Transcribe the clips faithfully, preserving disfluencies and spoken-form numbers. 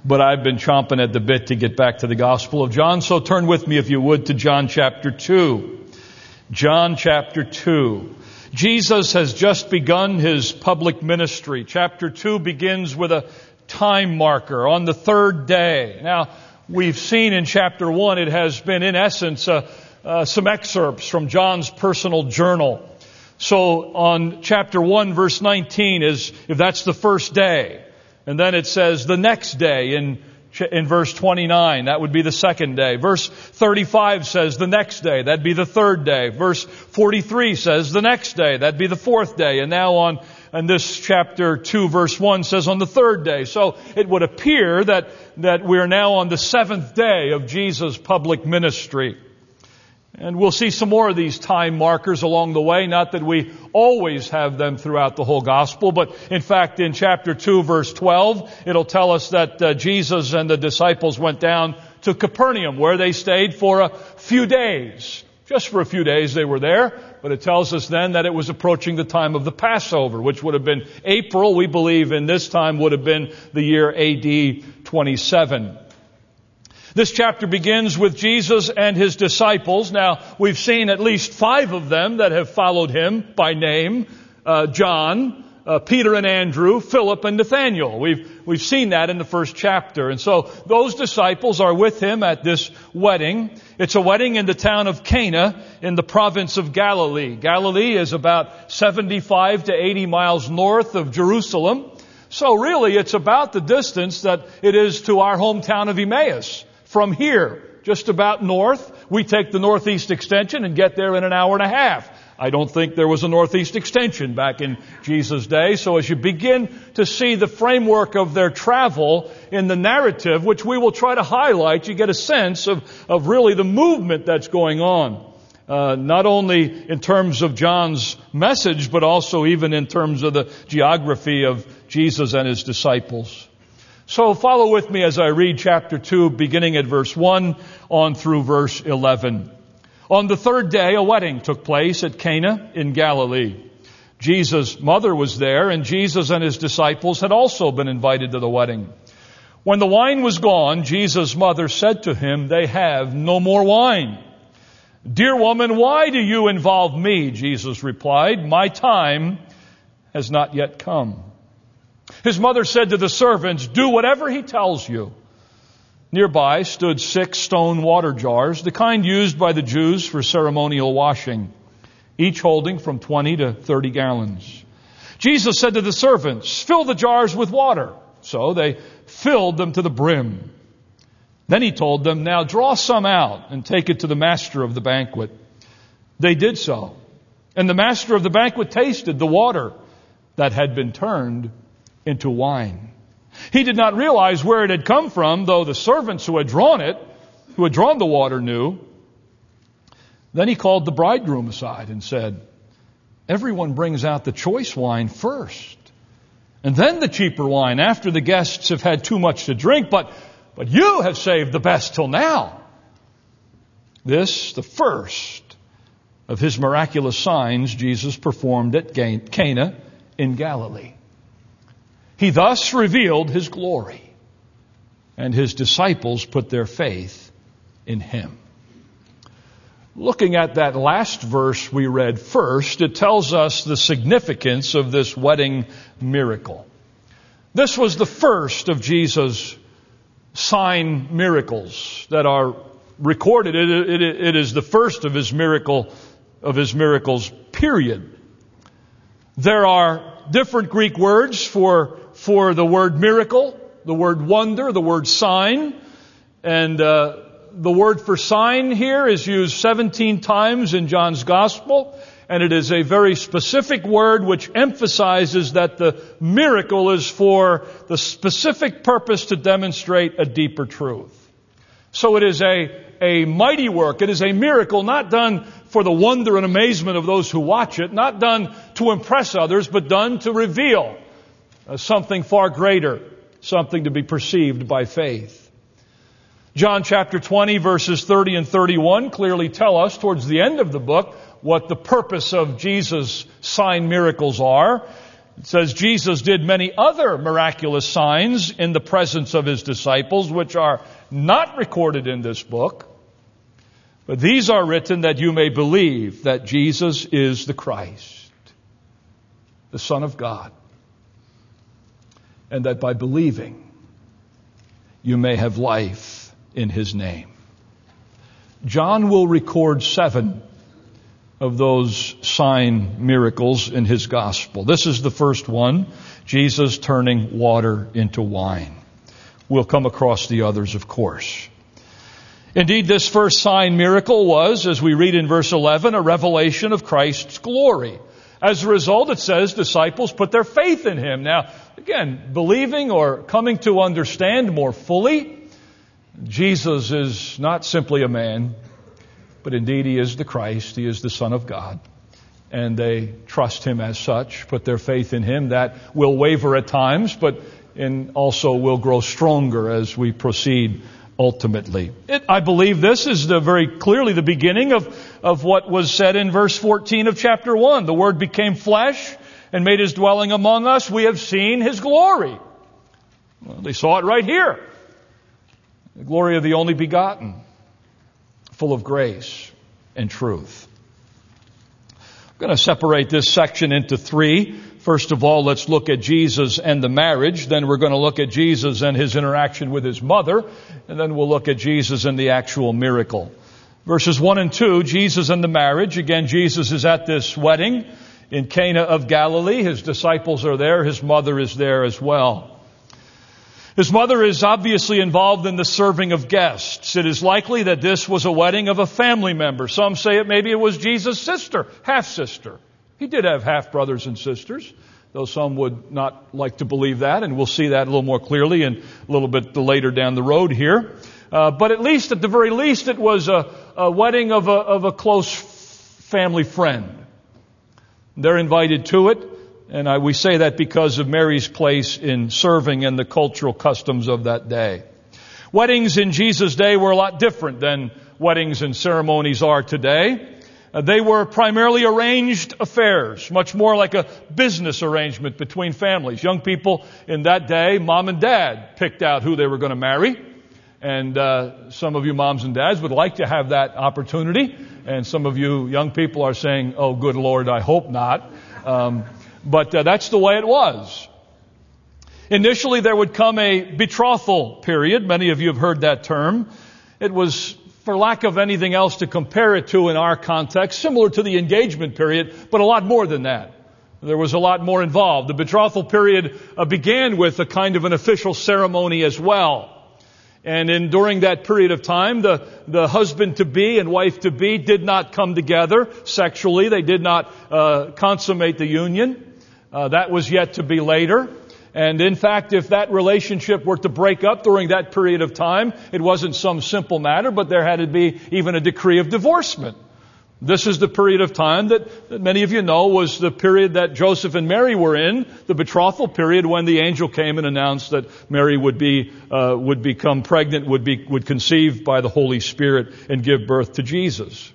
but I've been chomping at the bit to get back to the Gospel of John. So turn with me, if you would, to John chapter two. John chapter two. Jesus has just begun His public ministry. Chapter two begins with a time marker on the third day. Now, we've seen in chapter one, it has been in essence uh, uh, some excerpts from John's personal journal. So on chapter one, verse nineteen is, if that's the first day. And then it says the next day in in verse twenty-nine. That would be the second day. Verse thirty-five says the next day. That'd be the third day. Verse forty-three says the next day. That'd be the fourth day. And now on and this chapter two, verse one says on the third day. So it would appear that that we're now on the seventh day of Jesus' public ministry. And we'll see some more of these time markers along the way. Not that we always have them throughout the whole gospel, but in fact in chapter two, verse twelve, it'll tell us that uh, Jesus and the disciples went down to Capernaum, where they stayed for a few days. Just for a few days they were there, but it tells us then that it was approaching the time of the Passover, which would have been April. We believe in this time would have been the year A D twenty-seven. This chapter begins with Jesus and His disciples. Now, we've seen at least five of them that have followed Him by name. Uh, John, uh, Peter and Andrew, Philip and Nathanael. We've, we've seen that in the first chapter. And so those disciples are with Him at this wedding. It's a wedding in the town of Cana in the province of Galilee. Galilee is about seventy-five to eighty miles north of Jerusalem. So really, it's about the distance that it is to our hometown of Emmaus. From here, just about north, we take the northeast extension and get there in an hour and a half. I don't think there was a northeast extension back in Jesus' day. So as you begin to see the framework of their travel in the narrative, which we will try to highlight, you get a sense of, of really the movement that's going on. Uh, not only in terms of John's message, but also even in terms of the geography of Jesus and His disciples. So follow with me as I read chapter two, beginning at verse one on through verse eleven. On the third day, a wedding took place at Cana in Galilee. Jesus' mother was there, and Jesus and His disciples had also been invited to the wedding. When the wine was gone, Jesus' mother said to Him, "They have no more wine." "Dear woman, why do you involve me?" Jesus replied, "My time has not yet come." His mother said to the servants, "Do whatever he tells you." Nearby stood six stone water jars, the kind used by the Jews for ceremonial washing, each holding from twenty to thirty gallons. Jesus said to the servants, "Fill the jars with water." So they filled them to the brim. Then He told them, "Now draw some out and take it to the master of the banquet." They did so. And the master of the banquet tasted the water that had been turned into wine. He did not realize where it had come from, though the servants who had drawn it, who had drawn the water, knew. Then He called the bridegroom aside and said, "Everyone brings out the choice wine first, and then the cheaper wine after the guests have had too much to drink, but, but you have saved the best till now." This, the first of His miraculous signs Jesus performed at Cana in Galilee. He thus revealed His glory, and His disciples put their faith in Him. Looking at that last verse we read first, it tells us the significance of this wedding miracle. This was the first of Jesus' sign miracles that are recorded. It, it, it is the first of His miracle, of His miracles, period. There are different Greek words for for the word miracle, the word wonder, the word sign. And uh, the word for sign here is used seventeen times in John's Gospel. And it is a very specific word which emphasizes that the miracle is for the specific purpose to demonstrate a deeper truth. So it is a, a mighty work. It is a miracle not done for the wonder and amazement of those who watch it, not done to impress others, but done to reveal Uh, something far greater, something to be perceived by faith. John chapter twenty, verses thirty and thirty-one clearly tell us towards the end of the book what the purpose of Jesus' sign miracles are. It says Jesus did many other miraculous signs in the presence of his disciples, which are not recorded in this book. But these are written that you may believe that Jesus is the Christ, the Son of God, and that by believing you may have life in his name. John will record seven of those sign miracles in his gospel. This is the first one, Jesus turning water into wine. We'll come across the others, of course. Indeed, this first sign miracle was, as we read in verse eleven, a revelation of Christ's glory. As a result, it says disciples put their faith in him. Now, again, believing or coming to understand more fully, Jesus is not simply a man, but indeed he is the Christ. He is the Son of God. And they trust him as such, put their faith in him. That will waver at times, but in also will grow stronger as we proceed ultimately. It, I believe this is the very clearly the beginning of, of what was said in verse fourteen of chapter one. The Word became flesh and made his dwelling among us. We have seen his glory. Well, they saw it right here. The glory of the only begotten, full of grace and truth. I'm going to separate this section into three. First of all, let's look at Jesus and the marriage. Then we're going to look at Jesus and his interaction with his mother. And then we'll look at Jesus and the actual miracle. Verses one and two, Jesus and the marriage. Again, Jesus is at this wedding in Cana of Galilee. His disciples are there. His mother is there as well. His mother is obviously involved in the serving of guests. It is likely that this was a wedding of a family member. Some say it maybe it was Jesus' sister, half-sister. He did have half-brothers and sisters, though some would not like to believe that, and we'll see that a little more clearly in a little bit later down the road here. Uh, but at least, at the very least, it was a, a wedding of a, of a close family friend. They're invited to it. And I, we say that because of Mary's place in serving and the cultural customs of that day. Weddings in Jesus' day were a lot different than weddings and ceremonies are today. Uh, they were primarily arranged affairs, much more like a business arrangement between families. Young people in that day, mom and dad picked out who they were going to marry. And uh, some of you moms and dads would like to have that opportunity. And some of you young people are saying, oh, good Lord, I hope not. Um, But uh, that's the way it was. Initially, there would come a betrothal period. Many of you have heard that term. It was, for lack of anything else to compare it to in our context, similar to the engagement period, but a lot more than that. There was a lot more involved. The betrothal period uh, began with a kind of an official ceremony as well. And in during that period of time, the, the husband-to-be and wife-to-be did not come together sexually. They did not uh, consummate the union. Uh, that was yet to be later. And in fact, if that relationship were to break up during that period of time, it wasn't some simple matter, but there had to be even a decree of divorcement. This is the period of time that, that many of you know was the period that Joseph and Mary were in, the betrothal period when the angel came and announced that Mary would be, uh, would become pregnant, would be, would conceive by the Holy Spirit and give birth to Jesus.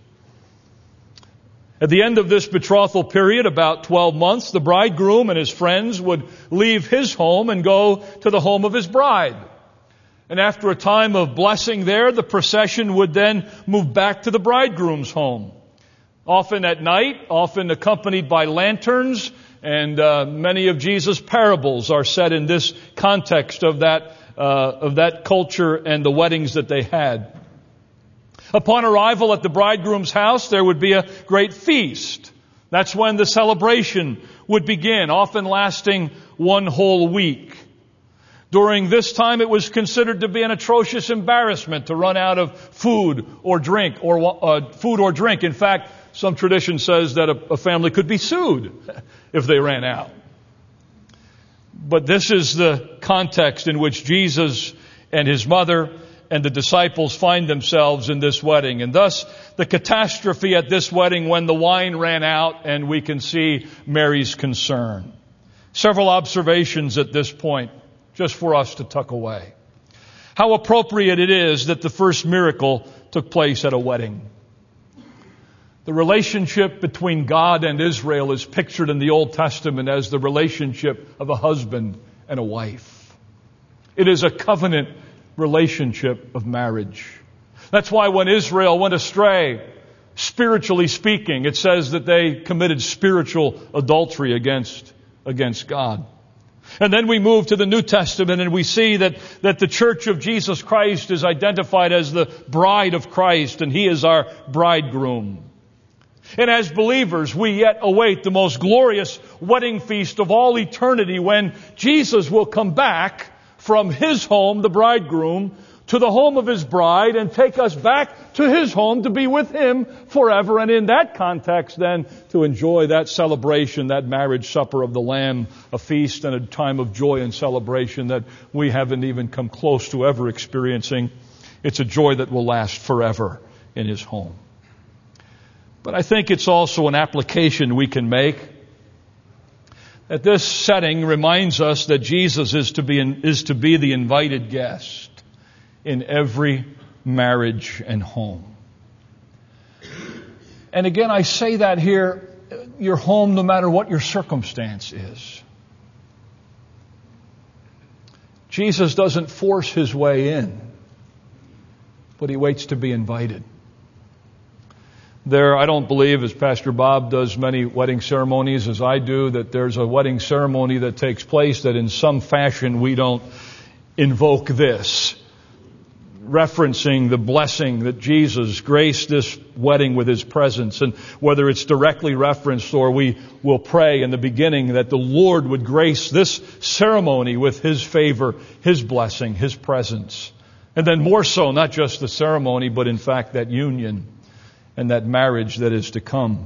At the end of this betrothal period, about twelve months, the bridegroom and his friends would leave his home and go to the home of his bride. And after a time of blessing there, the procession would then move back to the bridegroom's home. Often at night, often accompanied by lanterns, and uh, many of Jesus' parables are set in this context of that, uh, of that culture and the weddings that they had. Upon arrival at the bridegroom's house, there would be a great feast. That's when the celebration would begin, often lasting one whole week. During this time, it was considered to be an atrocious embarrassment to run out of food or drink, or uh, food or drink. In fact, some tradition says that a, a family could be sued if they ran out. But this is the context in which Jesus and his mother and the disciples find themselves in this wedding. And thus, the catastrophe at this wedding when the wine ran out, and we can see Mary's concern. Several observations at this point, just for us to tuck away. How appropriate it is that the first miracle took place at a wedding. The relationship between God and Israel is pictured in the Old Testament as the relationship of a husband and a wife. It is a covenant relationship of marriage. That's why when Israel went astray, spiritually speaking, it says that they committed spiritual adultery against, against God. And then we move to the New Testament and we see that, that the church of Jesus Christ is identified as the bride of Christ, and He is our bridegroom. And as believers, we yet await the most glorious wedding feast of all eternity, when Jesus will come back from His home, the bridegroom, to the home of His bride and take us back to His home to be with Him forever. And in that context then, to enjoy that celebration, that marriage supper of the Lamb, a feast and a time of joy and celebration that we haven't even come close to ever experiencing. It's a joy that will last forever in His home. But I think it's also an application we can make that this setting reminds us that Jesus is to be, is to be the invited guest in every marriage and home. And again, I say that here, your home, no matter what your circumstance is. Jesus doesn't force His way in, but He waits to be invited. There, I don't believe, as Pastor Bob does many wedding ceremonies as I do, that there's a wedding ceremony that takes place that in some fashion we don't invoke this, referencing the blessing that Jesus graced this wedding with His presence. And whether it's directly referenced or we will pray in the beginning that the Lord would grace this ceremony with His favor, His blessing, His presence. And then more so, not just the ceremony, but in fact that union and that marriage that is to come.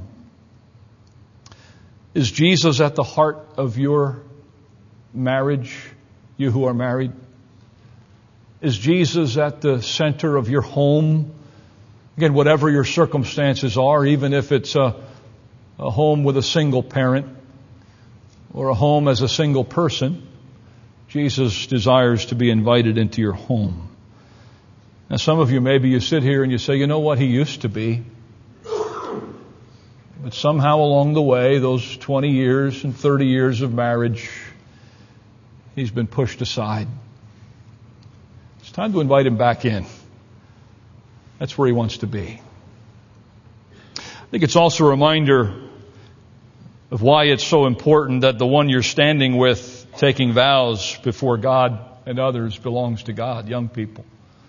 Is Jesus at the heart of your marriage, you who are married? Is Jesus at the center of your home? Again, whatever your circumstances are, even if it's a, a home with a single parent or a home as a single person, Jesus desires to be invited into your home. Now, some of you, maybe you sit here and you say, you know what, He used to be. But somehow along the way, those twenty years and thirty years of marriage, He's been pushed aside. It's time to invite Him back in. That's where He wants to be. I think it's also a reminder of why it's so important that the one you're standing with, taking vows before God and others, belongs to God, young people,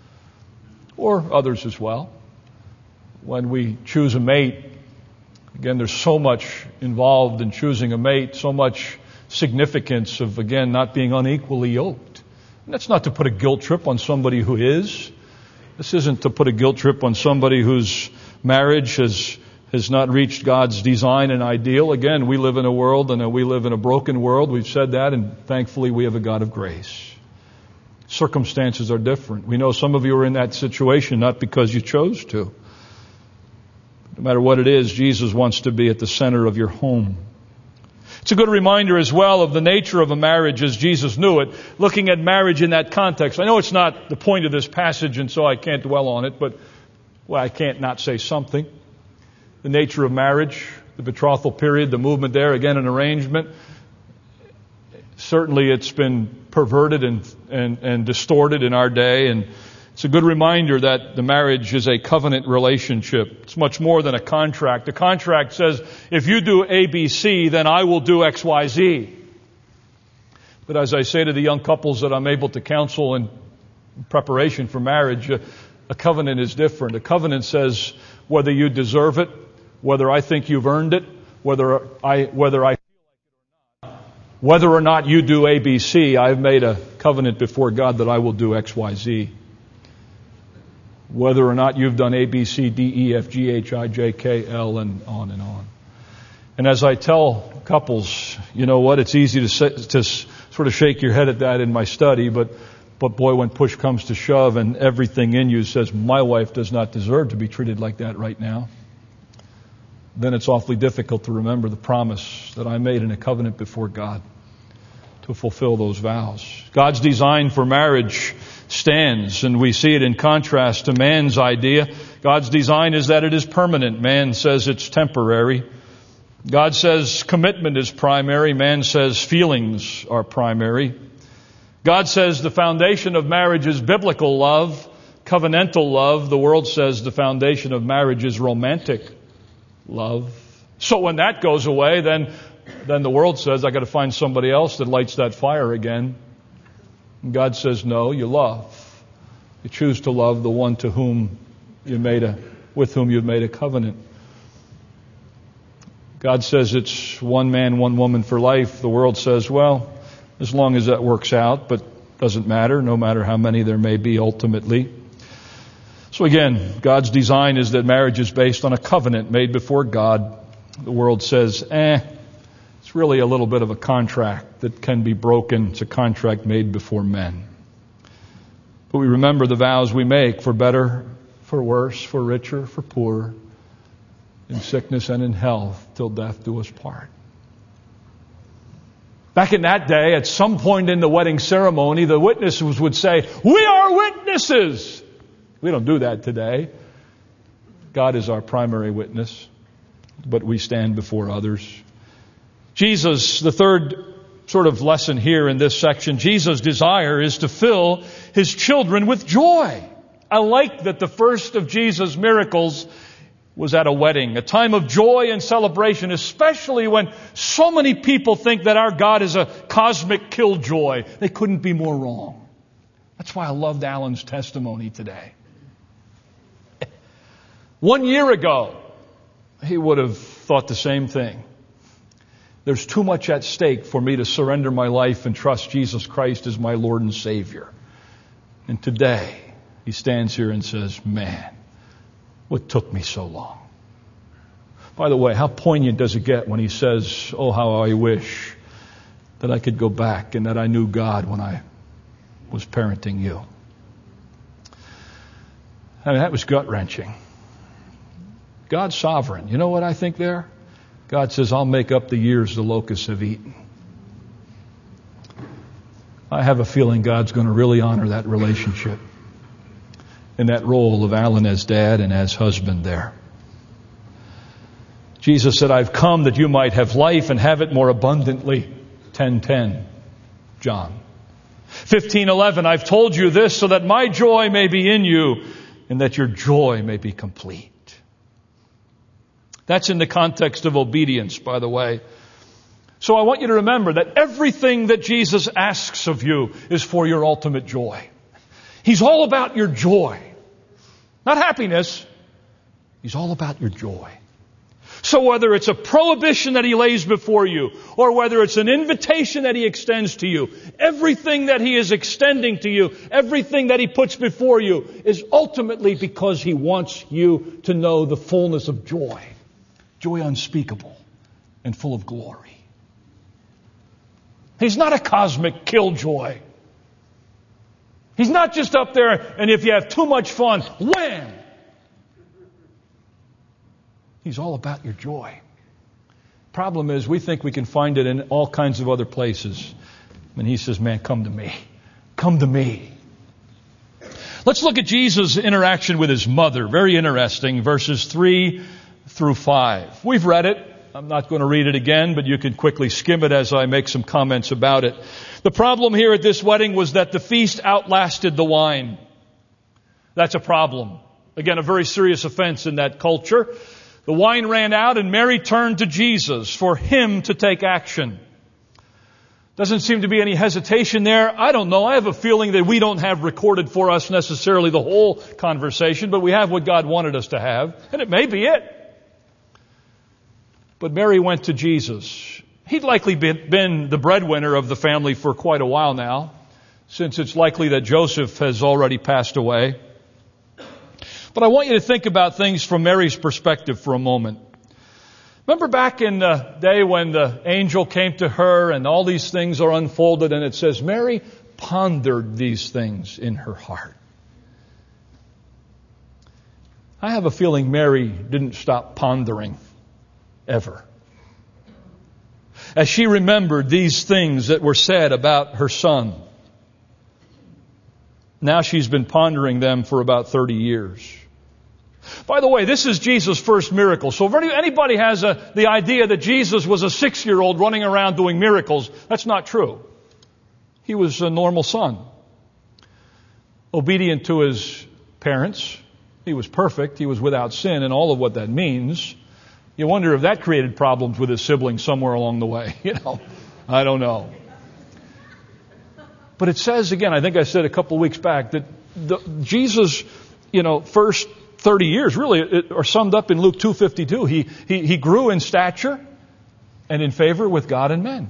or others as well. When we choose a mate, again, there's so much involved in choosing a mate, so much significance of, again, not being unequally yoked. And that's not to put a guilt trip on somebody who is. This isn't to put a guilt trip on somebody whose marriage has has not reached God's design and ideal. Again, we live in a world and we live in a broken world. We've said that, and thankfully we have a God of grace. Circumstances are different. We know some of you are in that situation not because you chose to. No matter what it is, Jesus wants to be at the center of your home. It's a good reminder as well of the nature of a marriage as Jesus knew it, looking at marriage in that context. I know it's not the point of this passage, and so I can't dwell on it, but well, I can't not say something. The nature of marriage, the betrothal period, the movement there, again, an arrangement. Certainly it's been perverted and, and, and distorted in our day, and it's a good reminder that the marriage is a covenant relationship. It's much more than a contract. The contract says, if you do A, B, C, then I will do X, Y, Z. But as I say to the young couples that I'm able to counsel in preparation for marriage, a, a covenant is different. A covenant says whether you deserve it, whether I think you've earned it, whether I, whether I whether or not you do A, B, C, I've made a covenant before God that I will do X, Y, Z. Whether or not you've done A, B, C, D, E, F, G, H, I, J, K, L, and on and on. And as I tell couples, you know what, it's easy to, say, to sort of shake your head at that in my study, but, but boy, when push comes to shove and everything in you says, my wife does not deserve to be treated like that right now, then it's awfully difficult to remember the promise that I made in a covenant before God to fulfill those vows. God's design for marriage stands, and we see it in contrast to man's idea. God's design is that it is permanent. Man says it's temporary. God says commitment is primary. Man says feelings are primary. God says the foundation of marriage is biblical love, covenantal love. The world says the foundation of marriage is romantic love. So when that goes away, then, then the world says, I got to find somebody else that lights that fire again. And God says, no, you love. You choose to love the one to whom you made a, with whom you've made a covenant. God says it's one man, one woman for life. The world says, well, as long as that works out, but doesn't matter, no matter how many there may be ultimately. So again, God's design is that marriage is based on a covenant made before God. The world says, eh, it's really a little bit of a contract that can be broken. It's a contract made before men. But we remember the vows we make for better, for worse, for richer, for poorer, in sickness and in health, till death do us part. Back in that day, at some point in the wedding ceremony, the witnesses would say, we are witnesses. We don't do that today. God is our primary witness, but we stand before others. Jesus, the third sort of lesson here in this section, Jesus' desire is to fill His children with joy. I like that the first of Jesus' miracles was at a wedding, a time of joy and celebration, especially when so many people think that our God is a cosmic killjoy. They couldn't be more wrong. That's why I loved Alan's testimony today. One year ago, he would have thought the same thing. There's too much at stake for me to surrender my life and trust Jesus Christ as my Lord and Savior. And today, he stands here and says, man, what took me so long? By the way, how poignant does it get when he says, oh, how I wish that I could go back and that I knew God when I was parenting you. I mean, that was gut-wrenching. God's sovereign. You know what I think there? God says, I'll make up the years the locusts have eaten. I have a feeling God's going to really honor that relationship and that role of Alan as dad and as husband there. Jesus said, I've come that you might have life and have it more abundantly. ten ten, John. fifteen eleven, I've told you this so that my joy may be in you and that your joy may be complete. That's in the context of obedience, by the way. So I want you to remember that everything that Jesus asks of you is for your ultimate joy. He's all about your joy. Not happiness. He's all about your joy. So whether it's a prohibition that He lays before you, or whether it's an invitation that He extends to you, everything that He is extending to you, everything that He puts before you is ultimately because He wants you to know the fullness of joy. Joy unspeakable and full of glory. He's not a cosmic killjoy. He's not just up there and if you have too much fun, wham! He's all about your joy. Problem is, we think we can find it in all kinds of other places. And He says, man, come to me. Come to me. Let's look at Jesus' interaction with His mother. Very interesting. Verses three through five. We've read it. I'm not going to read it again, but you can quickly skim it as I make some comments about it. The problem here at this wedding was that the feast outlasted the wine. That's a problem. Again, a very serious offense in that culture. The wine ran out and Mary turned to Jesus for Him to take action. Doesn't seem to be any hesitation there. I don't know. I have a feeling that we don't have recorded for us necessarily the whole conversation, but we have what God wanted us to have, and it may be it. But Mary went to Jesus. He'd likely been the breadwinner of the family for quite a while now, since it's likely that Joseph has already passed away. But I want you to think about things from Mary's perspective for a moment. Remember back in the day when the angel came to her and all these things are unfolded and it says, Mary pondered these things in her heart. I have a feeling Mary didn't stop pondering ever. As she remembered these things that were said about her son. Now she's been pondering them for about thirty years. By the way, this is Jesus' first miracle. So if anybody has a, the idea that Jesus was a six-year-old running around doing miracles, that's not true. He was a normal son, obedient to his parents. He was perfect. He was without sin, and all of what that means. You wonder if that created problems with his siblings somewhere along the way. You know, I don't know. But it says, again, I think I said a couple of weeks back, that the, Jesus, you know, first thirty years really it, are summed up in Luke two fifty-two. He, he, he grew in stature and in favor with God and men.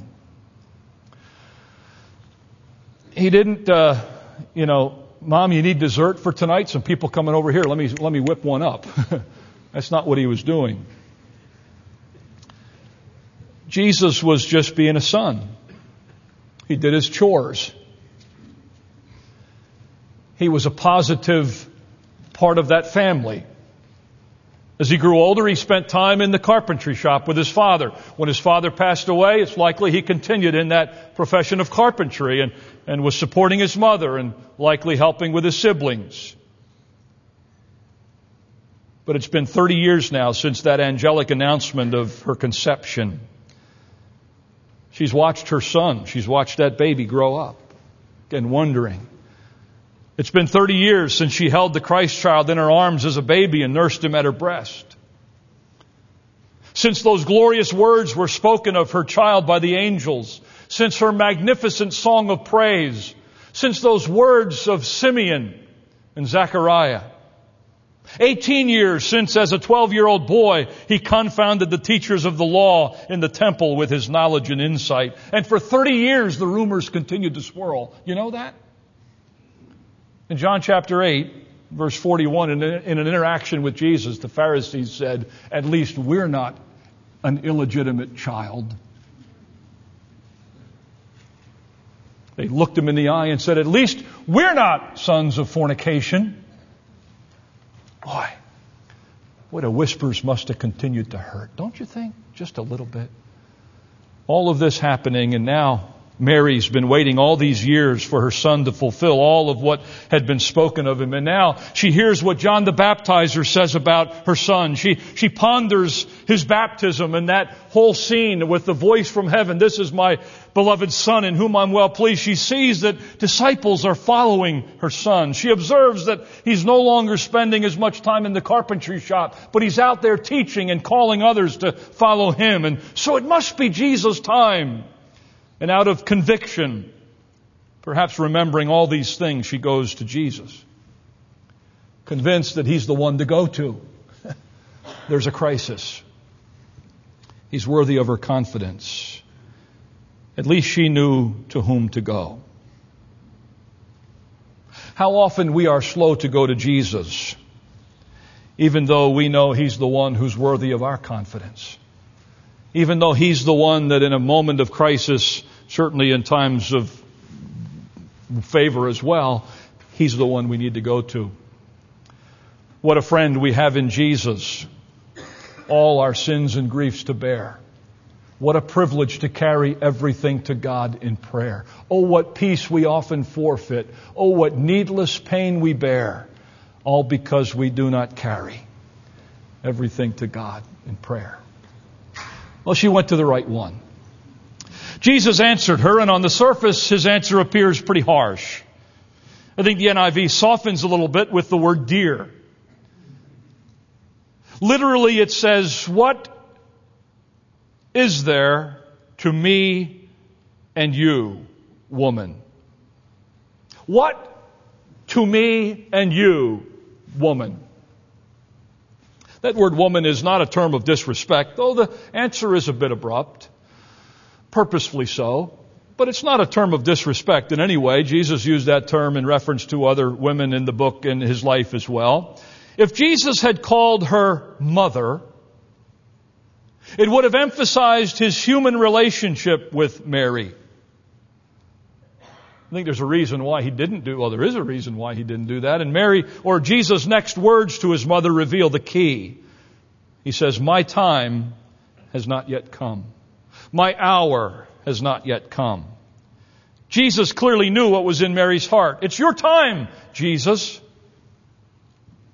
He didn't, uh, you know, Mom, you need dessert for tonight? Some people coming over here. Let me, let me whip one up. That's not what he was doing. Jesus was just being a son. He did his chores. He was a positive part of that family. As he grew older, he spent time in the carpentry shop with his father. When his father passed away, it's likely he continued in that profession of carpentry and, and was supporting his mother and likely helping with his siblings. But it's been thirty years now since that angelic announcement of her conception. She's watched her son. She's watched that baby grow up. Again, wondering. It's been thirty years since she held the Christ child in her arms as a baby and nursed him at her breast. Since those glorious words were spoken of her child by the angels. Since her magnificent song of praise. Since those words of Simeon and Zechariah. Eighteen years since, as a twelve-year-old boy, he confounded the teachers of the law in the temple with his knowledge and insight. And for thirty years, the rumors continued to swirl. You know that? In John chapter eight, verse forty-one, in an interaction with Jesus, the Pharisees said, "At least we're not an illegitimate child." They looked him in the eye and said, "At least we're not sons of fornication." Boy, what the whispers must have continued to hurt, don't you think? Just a little bit. All of this happening, and now Mary's been waiting all these years for her son to fulfill all of what had been spoken of him. And now she hears what John the Baptizer says about her son. She, she ponders his baptism and that whole scene with the voice from heaven. "This is my beloved son in whom I'm well pleased." She sees that disciples are following her son. She observes that he's no longer spending as much time in the carpentry shop, but he's out there teaching and calling others to follow him. And so it must be Jesus' time. And out of conviction, perhaps remembering all these things, she goes to Jesus. Convinced that he's the one to go to. There's a crisis. He's worthy of her confidence. At least she knew to whom to go. How often we are slow to go to Jesus, even though we know he's the one who's worthy of our confidence. Even though he's the one that in a moment of crisis, certainly in times of favor as well, he's the one we need to go to. What a friend we have in Jesus. All our sins and griefs to bear. What a privilege to carry everything to God in prayer. Oh, what peace we often forfeit. Oh, what needless pain we bear. All because we do not carry everything to God in prayer. Well, she went to the right one. Jesus answered her, and on the surface, his answer appears pretty harsh. I think the N I V softens a little bit with the word dear. Literally, it says, "What is there to me and you, woman?" What to me and you, woman? That word woman is not a term of disrespect, though the answer is a bit abrupt, purposefully so. But it's not a term of disrespect in any way. Jesus used that term in reference to other women in the book in his life as well. If Jesus had called her mother, it would have emphasized his human relationship with Mary. I think there's a reason why he didn't do, well, there is a reason why he didn't do that. And Mary, or Jesus' next words to his mother reveal the key. He says, "My time has not yet come. My hour has not yet come." Jesus clearly knew what was in Mary's heart. It's your time, Jesus.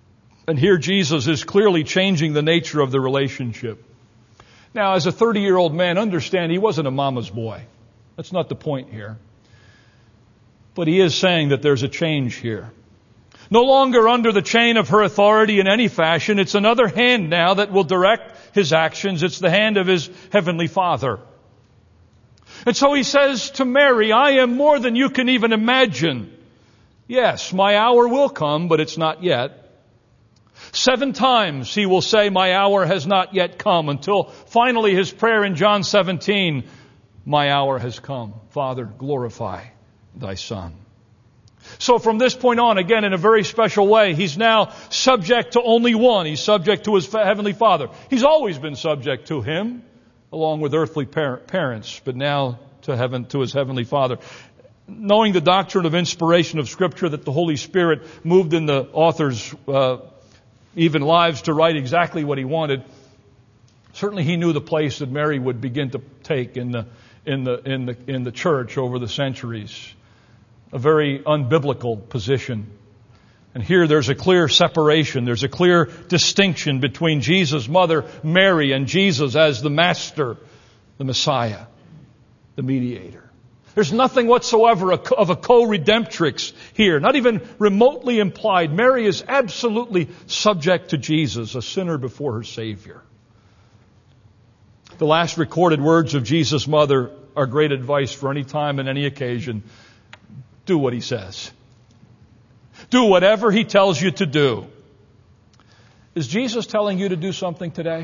And here Jesus is clearly changing the nature of the relationship. Now, as a thirty-year-old man, understand he wasn't a mama's boy. That's not the point here. But he is saying that there's a change here. No longer under the chain of her authority in any fashion. It's another hand now that will direct his actions. It's the hand of his heavenly Father. And so he says to Mary, I am more than you can even imagine. Yes, my hour will come, but it's not yet. Seven times he will say, my hour has not yet come, until finally his prayer in John seventeen, my hour has come. Father, glorify thy Son. So from this point on, again, in a very special way, he's now subject to only one. He's subject to his heavenly Father. He's always been subject to him, along with earthly parents, but now to heaven, to his heavenly Father. Knowing the doctrine of inspiration of Scripture, that the Holy Spirit moved in the author's uh, even lives to write exactly what he wanted, certainly he knew the place that Mary would begin to take in the in the in the in the church over the centuries. A very unbiblical position. And here there's a clear separation. There's a clear distinction between Jesus' mother, Mary, and Jesus as the Master, the Messiah, the mediator. There's nothing whatsoever of a co-redemptrix here, not even remotely implied. Mary is absolutely subject to Jesus, a sinner before her Savior. The last recorded words of Jesus' mother are great advice for any time and any occasion. Do what he says. Do whatever he tells you to do. Is Jesus telling you to do something today?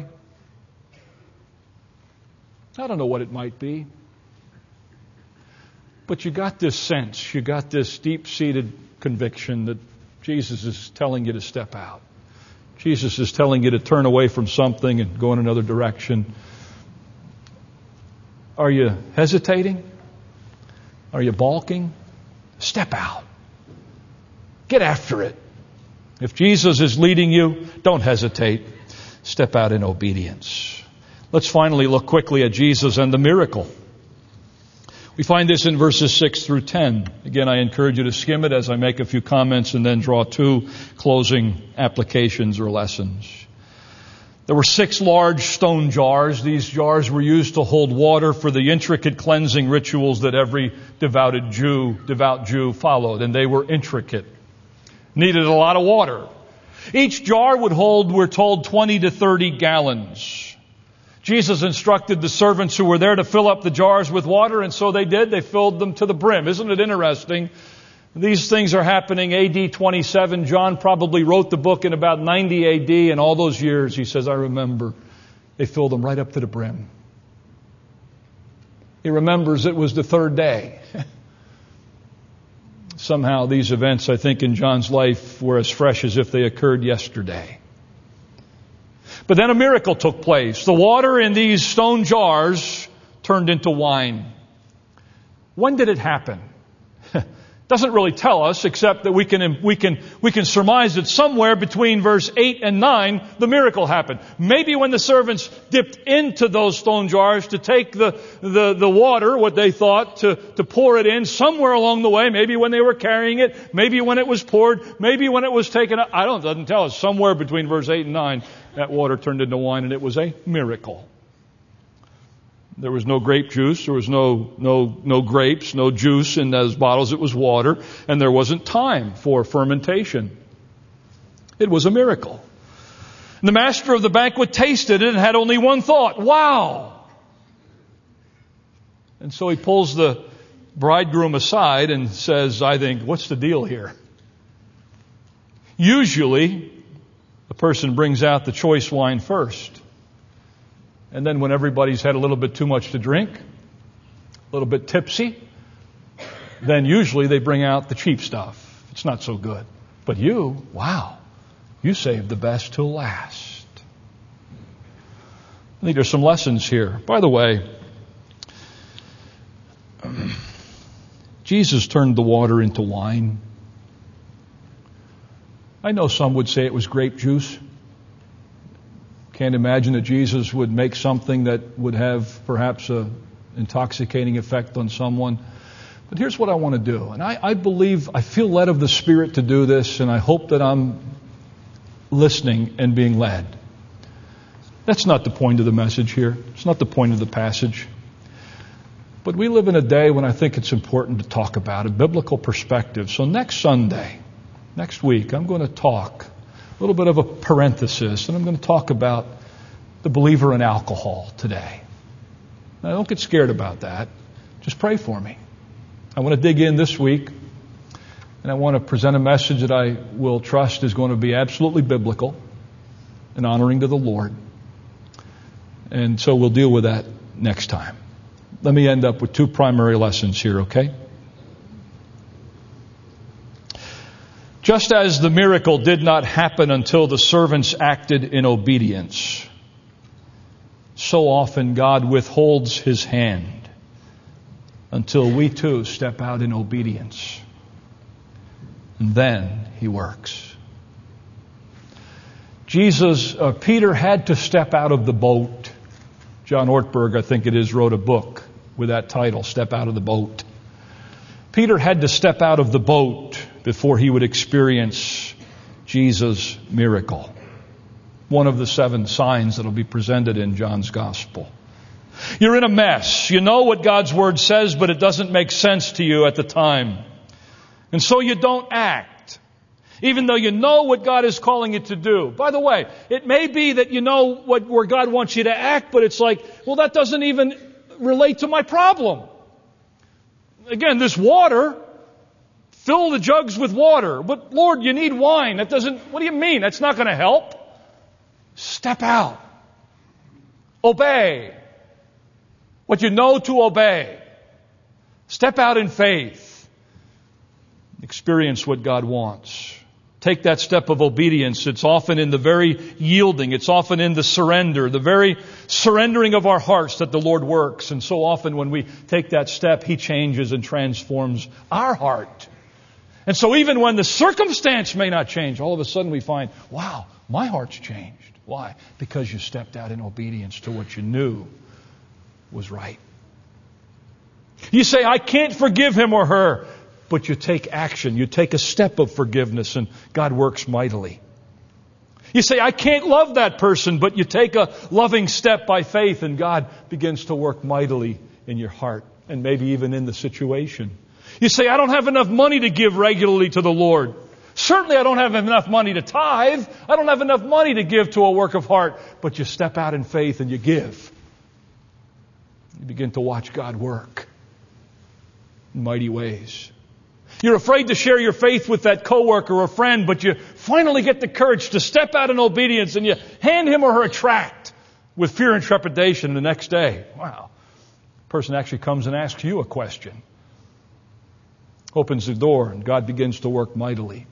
I don't know what it might be. But you got this sense, you got this deep-seated conviction that Jesus is telling you to step out. Jesus is telling you to turn away from something and go in another direction. Are you hesitating? Are you balking? Step out. Get after it. If Jesus is leading you, don't hesitate. Step out in obedience. Let's finally look quickly at Jesus and the miracle. We find this in verses six through ten. Again, I encourage you to skim it as I make a few comments and then draw two closing applications or lessons. There were six large stone jars. These jars were used to hold water for the intricate cleansing rituals that every devoted Jew, devout Jew followed, and they were intricate. Needed a lot of water. Each jar would hold, we're told, twenty to thirty gallons. Jesus instructed the servants who were there to fill up the jars with water, and so they did. They filled them to the brim. Isn't it interesting? These things are happening A D twenty-seven. John probably wrote the book in about ninety A D, and all those years, he says, I remember, they filled them right up to the brim. He remembers it was the third day. Somehow these events, I think, in John's life were as fresh as if they occurred yesterday. But then a miracle took place. The water in these stone jars turned into wine. When did it happen? Doesn't really tell us, except that we can, we can, we can surmise that somewhere between verse eight and nine, the miracle happened. Maybe when the servants dipped into those stone jars to take the, the, the water, what they thought, to, to pour it in, somewhere along the way, maybe when they were carrying it, maybe when it was poured, maybe when it was taken up. I don't, it doesn't tell us. Somewhere between verse eight and nine, that water turned into wine, and it was a miracle. There was no grape juice. There was no, no, no grapes, no juice in those bottles. It was water, and there wasn't time for fermentation. It was a miracle. And the master of the banquet tasted it and had only one thought. Wow! And so he pulls the bridegroom aside and says, I think, what's the deal here? Usually, the person brings out the choice wine first. And then when everybody's had a little bit too much to drink, a little bit tipsy, then usually they bring out the cheap stuff. It's not so good. But you, wow, you saved the best till last. I think there's some lessons here. By the way, Jesus turned the water into wine. I know some would say it was grape juice. Can't imagine that Jesus would make something that would have perhaps an intoxicating effect on someone. But here's what I want to do. And I, I believe, I feel led of the Spirit to do this, and I hope that I'm listening and being led. That's not the point of the message here. It's not the point of the passage. But we live in a day when I think it's important to talk about a biblical perspective. So next Sunday, next week, I'm going to talk a little bit of a parenthesis, and I'm going to talk about the believer in alcohol today. Now, don't get scared about that. Just pray for me. I want to dig in this week, and I want to present a message that I will trust is going to be absolutely biblical and honoring to the Lord. And so we'll deal with that next time. Let me end up with two primary lessons here, okay? Just as the miracle did not happen until the servants acted in obedience, so often God withholds His hand until we too step out in obedience. And then He works. Jesus, uh, Peter had to step out of the boat. John Ortberg, I think it is, wrote a book with that title, Step Out of the Boat. Peter had to step out of the boat before he would experience Jesus' miracle. One of the seven signs that will be presented in John's Gospel. You're in a mess. You know what God's Word says, but it doesn't make sense to you at the time. And so you don't act, even though you know what God is calling you to do. By the way, it may be that you know what, where God wants you to act, but it's like, well, that doesn't even relate to my problem. Again, this water, fill the jugs with water. But Lord, you need wine. That doesn't, what do you mean? That's not going to help. Step out. Obey what you know to obey. Step out in faith. Experience what God wants. Take that step of obedience. It's often in the very yielding. It's often in the surrender, the very surrendering of our hearts that the Lord works. And so often when we take that step, He changes and transforms our heart. And so even when the circumstance may not change, all of a sudden we find, wow, my heart's changed. Why? Because you stepped out in obedience to what you knew was right. You say, I can't forgive him or her. But you take action. You take a step of forgiveness and God works mightily. You say, I can't love that person, but you take a loving step by faith and God begins to work mightily in your heart and maybe even in the situation. You say, I don't have enough money to give regularly to the Lord. Certainly I don't have enough money to tithe. I don't have enough money to give to a work of heart. But you step out in faith and you give. You begin to watch God work in mighty ways. You're afraid to share your faith with that coworker or friend, but you finally get the courage to step out in obedience and you hand him or her a tract with fear and trepidation the next day. Wow. The person actually comes and asks you a question. Opens the door and God begins to work mightily.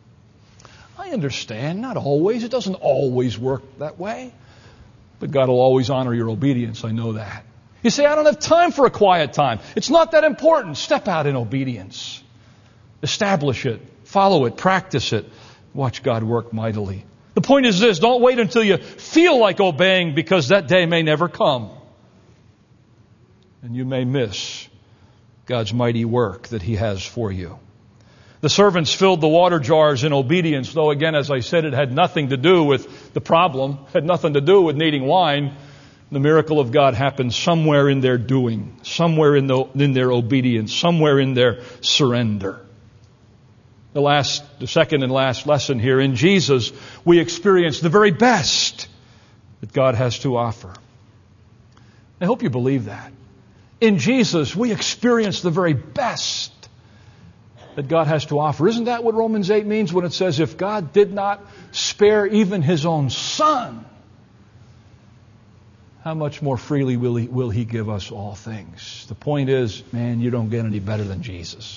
I understand, not always. It doesn't always work that way. But God will always honor your obedience. I know that. You say, I don't have time for a quiet time. It's not that important. Step out in obedience. Establish it. Follow it. Practice it. Watch God work mightily. The point is this. Don't wait until you feel like obeying because that day may never come. And you may miss God's mighty work that He has for you. The servants filled the water jars in obedience, though again, as I said, it had nothing to do with the problem, had nothing to do with needing wine. The miracle of God happened somewhere in their doing, somewhere in, the, in their obedience, somewhere in their surrender. The last, the second and last lesson here, in Jesus, we experience the very best that God has to offer. I hope you believe that. In Jesus, we experience the very best that God has to offer. Isn't that what Romans eight means when it says, if God did not spare even His own Son, how much more freely will He, will He give us all things? The point is, man, you don't get any better than Jesus.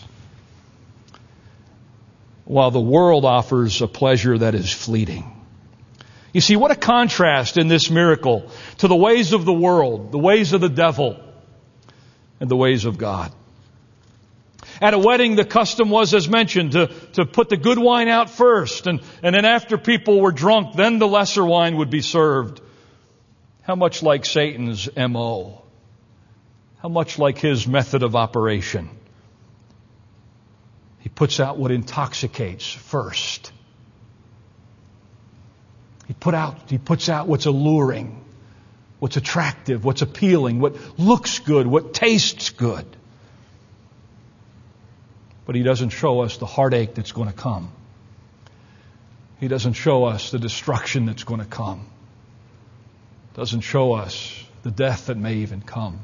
While the world offers a pleasure that is fleeting. You see, what a contrast in this miracle to the ways of the world, the ways of the devil, and the ways of God. At a wedding, the custom was, as mentioned, to, to put the good wine out first, and, and then after people were drunk, then the lesser wine would be served. How much like Satan's M O? How much like his method of operation? He puts out what intoxicates first. He put out, he puts out what's alluring, what's attractive, what's appealing, what looks good, what tastes good. But He doesn't show us the heartache that's going to come. He doesn't show us the destruction that's going to come. Doesn't show us the death that may even come.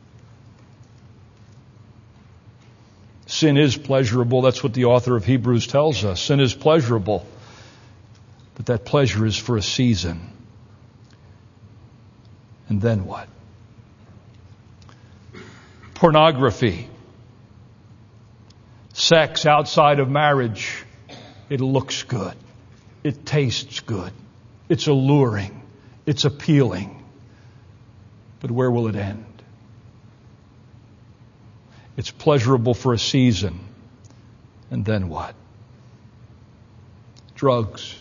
Sin is pleasurable. That's what the author of Hebrews tells us. Sin is pleasurable. But that pleasure is for a season. And then what? Pornography. Sex outside of marriage. It looks good. It tastes good. It's alluring. It's appealing. But where will it end? It's pleasurable for a season. And then what? Drugs.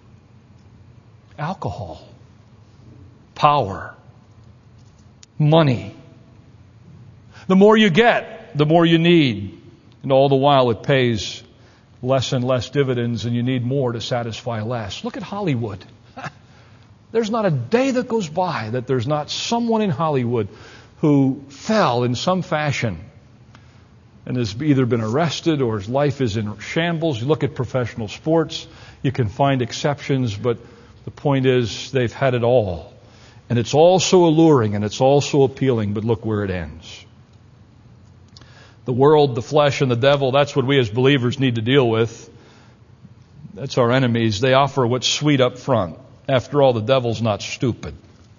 Alcohol. Power. Money. The more you get, the more you need. And all the while it pays less and less dividends, and you need more to satisfy less. Look at Hollywood. There's not a day that goes by that there's not someone in Hollywood who fell in some fashion and has either been arrested or his life is in shambles. You look at professional sports, you can find exceptions, but the point is they've had it all. And it's all so alluring and it's all so appealing, but look where it ends. The world, the flesh, and the devil, that's what we as believers need to deal with. That's our enemies. They offer what's sweet up front. After all, the devil's not stupid.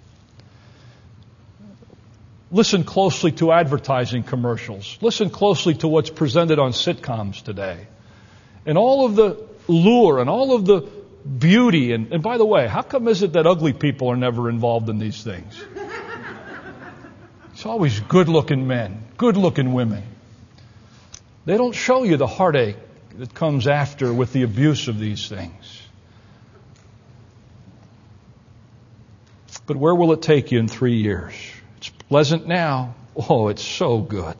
Listen closely to advertising commercials. Listen closely to what's presented on sitcoms today. And all of the lure and all of the beauty. And, and by the way, how come is it that ugly people are never involved in these things? It's always good-looking men, good-looking women. They don't show you the heartache that comes after with the abuse of these things. But where will it take you in three years? It's pleasant now. Oh, it's so good.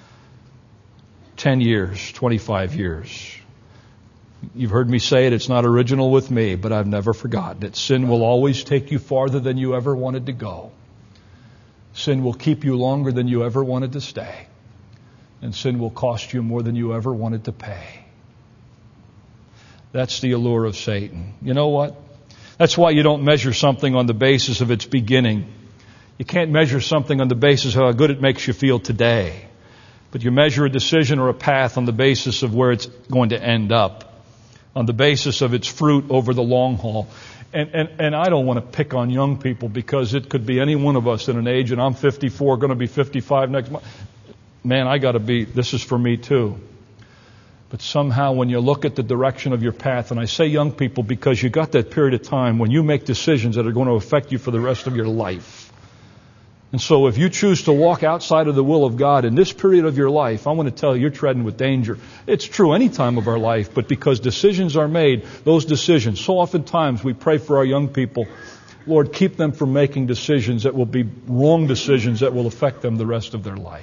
Ten years, twenty-five years. You've heard me say it, it's not original with me, but I've never forgotten it. Sin will always take you farther than you ever wanted to go. Sin will keep you longer than you ever wanted to stay. And sin will cost you more than you ever wanted to pay. That's the allure of Satan. You know what? That's why you don't measure something on the basis of its beginning. You can't measure something on the basis of how good it makes you feel today. But you measure a decision or a path on the basis of where it's going to end up. On the basis of its fruit over the long haul. And, and, and I don't want to pick on young people because it could be any one of us in an age, and I'm fifty-four, going to be fifty-five next month. Man, I got to be, this is for me too. But somehow when you look at the direction of your path, and I say young people because you got that period of time when you make decisions that are going to affect you for the rest of your life. And so if you choose to walk outside of the will of God in this period of your life, I want to tell you, you're treading with danger. It's true any time of our life, but because decisions are made, those decisions, so oftentimes we pray for our young people, Lord, keep them from making decisions that will be wrong decisions that will affect them the rest of their life.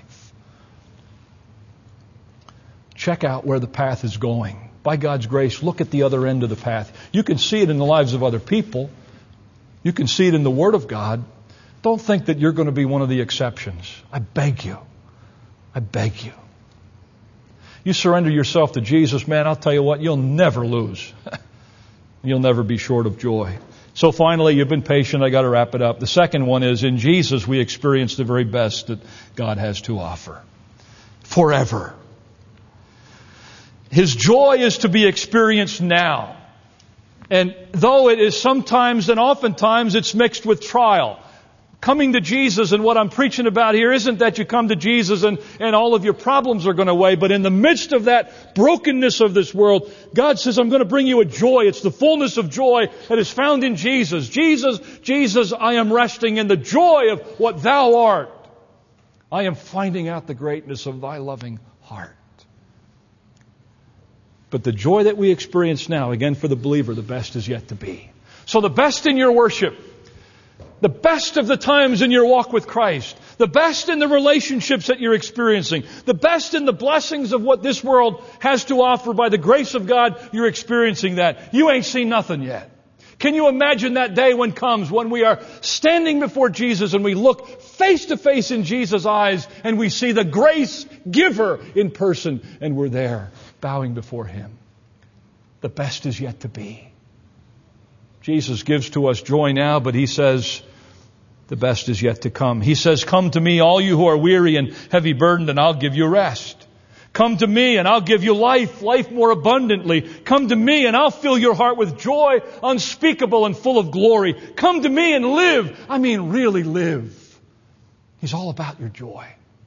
Check out where the path is going. By God's grace, look at the other end of the path. You can see it in the lives of other people. You can see it in the Word of God. Don't think that you're going to be one of the exceptions. I beg you. I beg you. You surrender yourself to Jesus, man, I'll tell you what, you'll never lose. You'll never be short of joy. So finally, you've been patient. I got to wrap it up. The second one is, in Jesus, we experience the very best that God has to offer. Forever. His joy is to be experienced now. And though it is sometimes and oftentimes it's mixed with trial. Coming to Jesus, and what I'm preaching about here isn't that you come to Jesus and, and all of your problems are going away, but in the midst of that brokenness of this world, God says, I'm going to bring you a joy. It's the fullness of joy that is found in Jesus. Jesus, Jesus, I am resting in the joy of what thou art. I am finding out the greatness of thy loving heart. But the joy that we experience now, again for the believer, the best is yet to be. So the best in your worship, the best of the times in your walk with Christ, the best in the relationships that you're experiencing, the best in the blessings of what this world has to offer by the grace of God, you're experiencing that. You ain't seen nothing yet. Can you imagine that day when comes when we are standing before Jesus and we look face to face in Jesus' eyes and we see the grace giver in person and we're there bowing before Him? The best is yet to be. Jesus gives to us joy now, but He says the best is yet to come. He says, "Come to me, all you who are weary and heavy burdened, and I'll give you rest. Come to me and I'll give you life, life more abundantly. Come to me and I'll fill your heart with joy unspeakable and full of glory. Come to me and live. I mean, really live." He's all about your joy.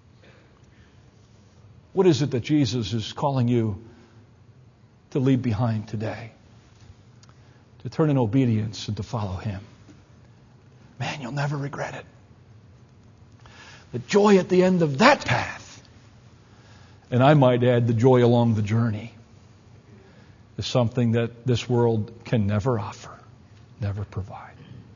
What is it that Jesus is calling you to leave behind today? To turn in obedience and to follow Him. Man, you'll never regret it. The joy at the end of that path, and I might add the joy along the journey, is something that this world can never offer, never provide.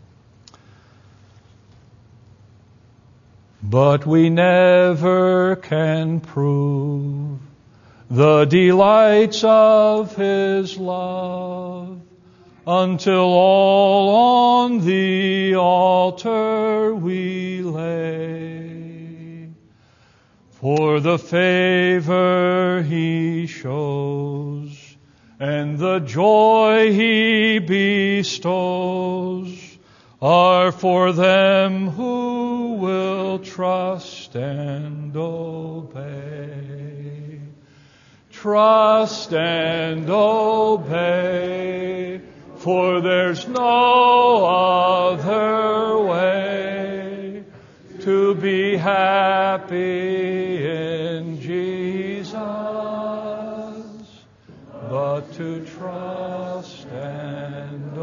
But we never can prove the delights of His love until all on the altar we lay. For the favor He shows and the joy He bestows are for them who will trust and obey. Trust and obey, for there's no other way to be happy in Jesus but to trust and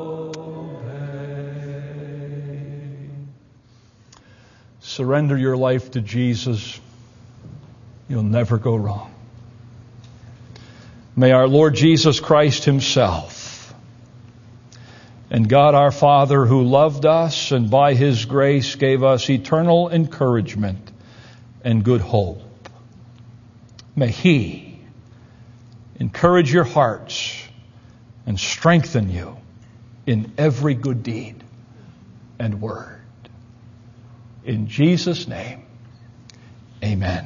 obey. Surrender your life to Jesus. You'll never go wrong. May our Lord Jesus Christ Himself and God our Father, who loved us and by His grace gave us eternal encouragement and good hope, may He encourage your hearts and strengthen you in every good deed and word. In Jesus' name, amen.